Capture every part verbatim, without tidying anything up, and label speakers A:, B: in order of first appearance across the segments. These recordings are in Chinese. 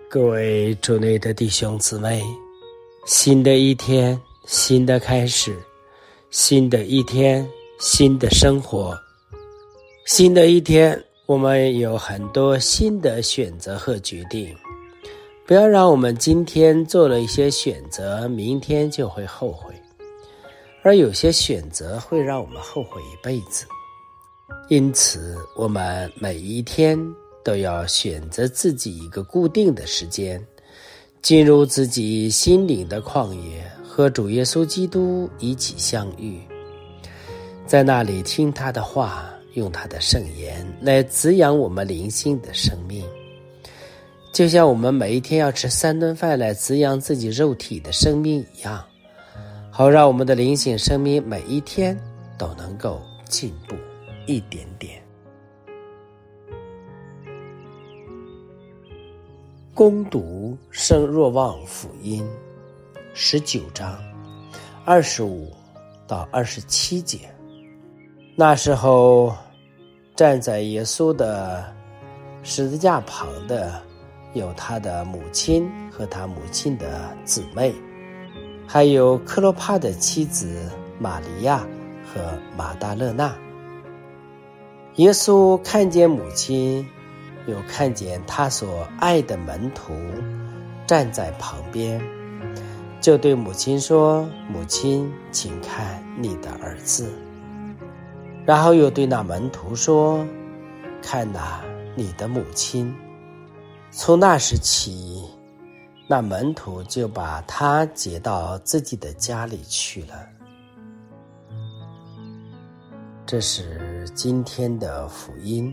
A: 各位主内的弟兄姊妹，新的一天，新的开始，新的一天，新的生活，新的一天，我们有很多新的选择和决定。不要让我们今天做了一些选择，明天就会后悔，而有些选择会让我们后悔一辈子。因此，我们每一天都要选择自己一个固定的时间，进入自己心灵的旷野，和主耶稣基督一起相遇，在那里听他的话，用他的圣言来滋养我们灵性的生命。就像我们每一天要吃三顿饭来滋养自己肉体的生命一样，好让我们的灵性生命每一天都能够进步一点点。恭读圣若望福音十九章二十五到二十七节。那时候，站在耶稣的十字架旁的有他的母亲和他母亲的姊妹，还有克罗帕的妻子玛利亚和马大勒纳。耶稣看见母亲，又看见他所爱的门徒站在旁边，就对母亲说：母亲，请看你的儿子。然后又对那门徒说：看哪，你的母亲。从那时起，那门徒就把他接到自己的家里去了。这是今天的福音。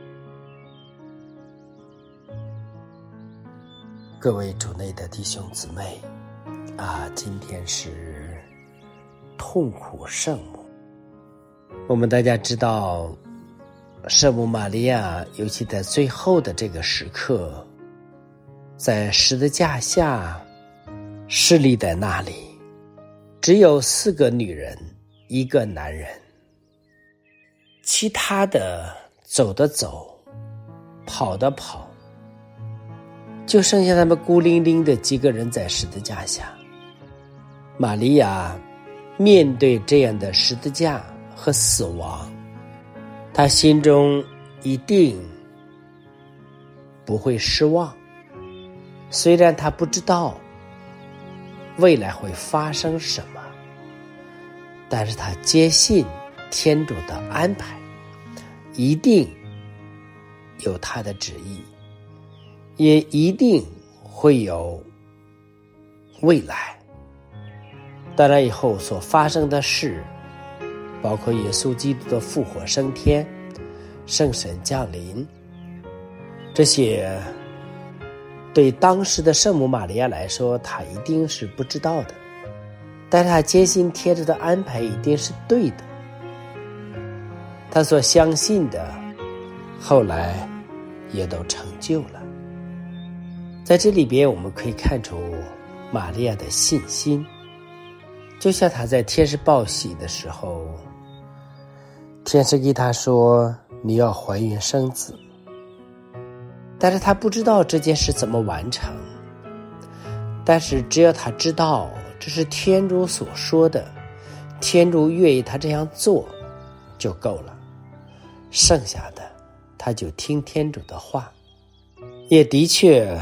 A: 各位主内的弟兄姊妹啊，今天是痛苦圣母。我们大家知道，圣母玛利亚尤其在最后的这个时刻，在十字架下侍立在那里，只有四个女人，一个男人，其他的走的走，跑的跑，就剩下他们孤零零的几个人在十字架下。玛利亚面对这样的十字架和死亡，她心中一定不会失望。虽然她不知道未来会发生什么，但是她坚信天主的安排一定有他的旨意，也一定会有未来。当然以后所发生的事，包括耶稣基督的复活升天，圣神降临，这些对当时的圣母玛利亚来说，她一定是不知道的，但是她坚信天主的安排一定是对的。她所相信的后来也都成就了。在这里边我们可以看出玛利亚的信心，就像她在天使报喜的时候，天使给她说你要怀孕生子，但是她不知道这件事怎么完成，但是只要她知道这是天主所说的，天主愿意她这样做就够了，剩下的她就听天主的话。也的确，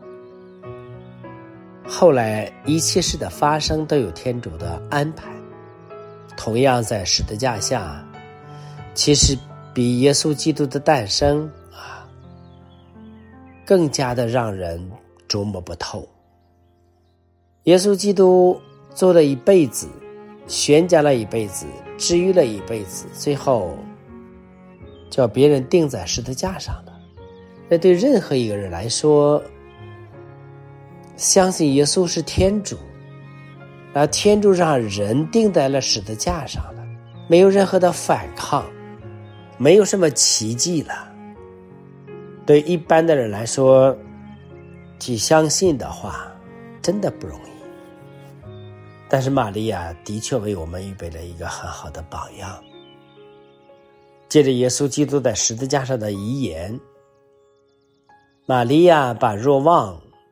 A: 后来一切事的发生都有天主的安排。同样在十字架下，其实比耶稣基督的诞生啊，更加的让人琢磨不透。耶稣基督做了一辈子，宣讲了一辈子，治愈了一辈子，最后叫别人钉在十字架上了。那对任何一个人来说，相信耶稣是天主，然后天主让人钉在了十字架上了，没有任何的反抗，没有什么奇迹了。对一般的人来说，去相信的话真的不容易。但是玛利亚的确为我们预备了一个很好的榜样。借着耶稣基督在十字架上的遗言，玛利亚把若望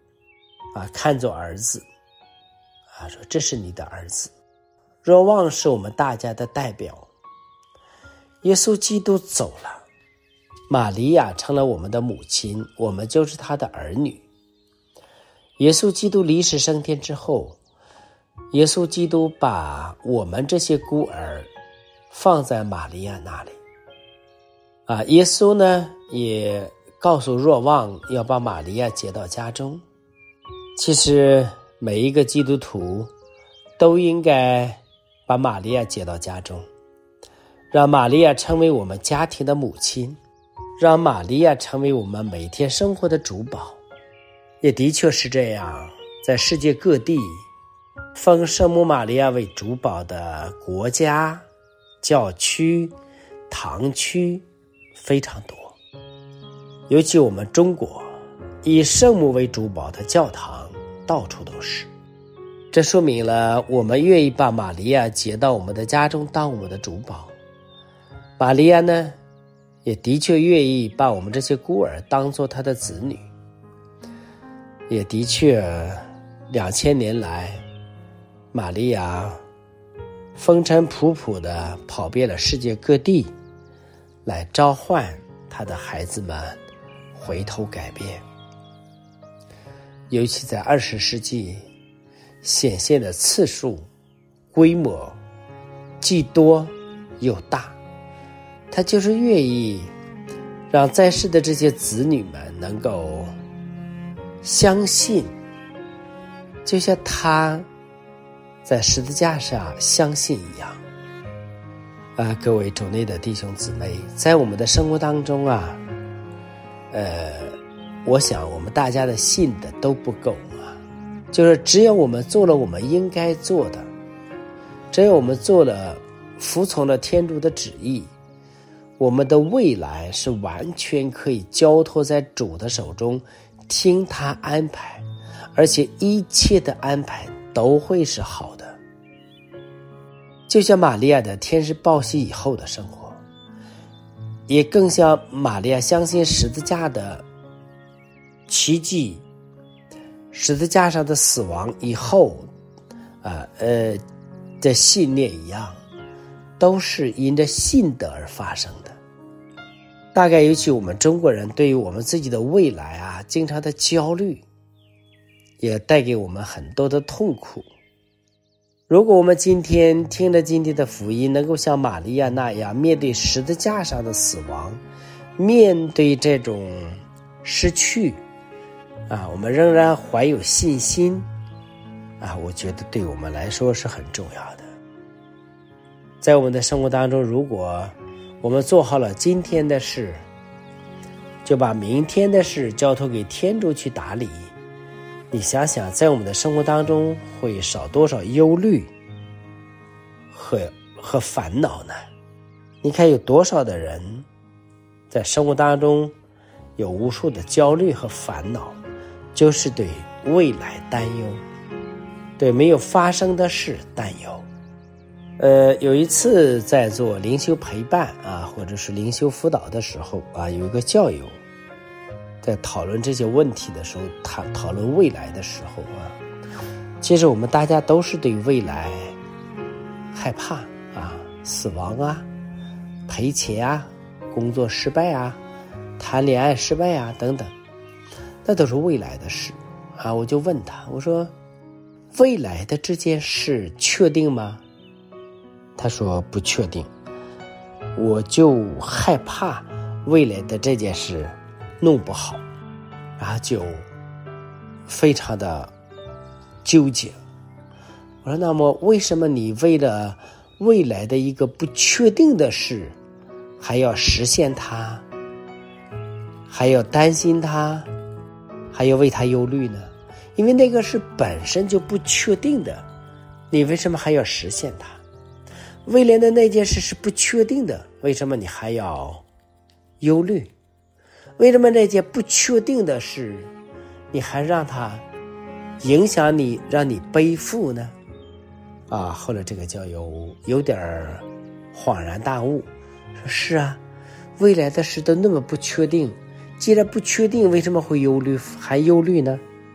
A: 啊看作儿子，啊说这是你的儿子。若望是我们大家的代表，耶稣基督走了，玛利亚成了我们的母亲，我们就是他的儿女。耶稣基督离世升天之后，耶稣基督把我们这些孤儿放在玛利亚那里。啊，耶稣呢也告诉若望要把玛利亚接到家中。其实每一个基督徒都应该把玛利亚接到家中，让玛利亚成为我们家庭的母亲，让玛利亚成为我们每天生活的主保。也的确是这样，在世界各地奉圣母玛利亚为主保的国家、教区、堂区非常多，尤其我们中国以圣母为主保的教堂到处都是。这说明了我们愿意把玛利亚接到我们的家中当我们的主保。玛利亚呢也的确愿意把我们这些孤儿当作她的子女。也的确两千年来，玛利亚风尘仆仆地跑遍了世界各地，来召唤他的孩子们回头改变。尤其在二十世纪显现的次数规模既多又大，他就是愿意让在世的这些子女们能够相信，就像他在十字架上相信一样。啊，各位主内的弟兄姊妹，在我们的生活当中啊，呃，我想我们大家的信的都不够啊。就是只有我们做了我们应该做的，只有我们做了服从了天主的旨意，我们的未来是完全可以交托在主的手中，听他安排，而且一切的安排都会是好的。就像玛利亚的天使报喜以后的生活，也更像玛利亚相信十字架的奇迹，十字架上的死亡以后啊呃的信念一样，都是因着信德而发生的。大概尤其我们中国人对于我们自己的未来啊，经常的焦虑，也带给我们很多的痛苦。如果我们今天听了今天的福音，能够像玛利亚那样面对十字架上的死亡，面对这种失去啊，我们仍然怀有信心啊，我觉得对我们来说是很重要的。在我们的生活当中，如果我们做好了今天的事，就把明天的事交托给天主去打理，你想想在我们的生活当中会少多少忧虑和和烦恼呢？你看有多少的人在生活当中有无数的焦虑和烦恼，就是对未来担忧，对没有发生的事担忧。呃，有一次在做灵修陪伴啊，或者是灵修辅导的时候啊，有一个教友在讨论这些问题的时候，讨讨论未来的时候啊，其实我们大家都是对未来害怕啊，死亡啊，赔钱啊，工作失败啊，谈恋爱失败啊等等，那都是未来的事啊。我就问他，我说未来的这件事确定吗？他说不确定。我就害怕未来的这件事弄不好，然后就非常的纠结。我说那么为什么你为了未来的一个不确定的事还要实现它，还要担心它，还要为它忧虑呢？因为那个是本身就不确定的，你为什么还要实现它？未来的那件事是不确定的，为什么你还要忧虑？为什么那件不确定的事你还让它影响你，让你背负呢？啊，后来这个教友有点恍然大悟，说是啊，未来的事都那么不确定，既然不确定，为什么会忧虑还忧虑呢？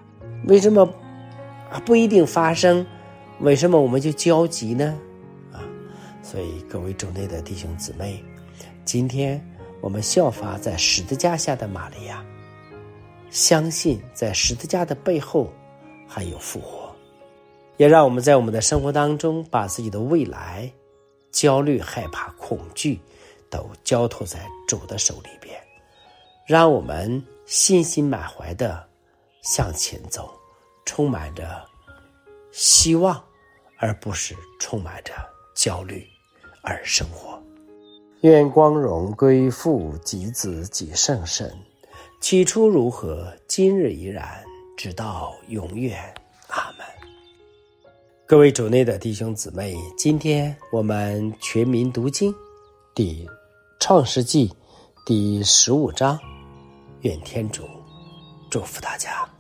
A: 为什么不一定发生？为什么我们就焦急呢？啊，所以各位主内的弟兄姊妹，今天我们效法在十字架下的玛利亚，相信在十字架的背后还有复活，也让我们在我们的生活当中把自己的未来、焦虑、害怕、恐惧都交托在主的手里边，让我们信心满怀的向前走，充满着希望，而不是充满着焦虑而生活。愿光荣归父及子及圣神，起初如何，今日依然，直到永远。阿们。各位主内的弟兄姊妹，今天我们全民读经第创世纪第十五章，愿天主祝福大家。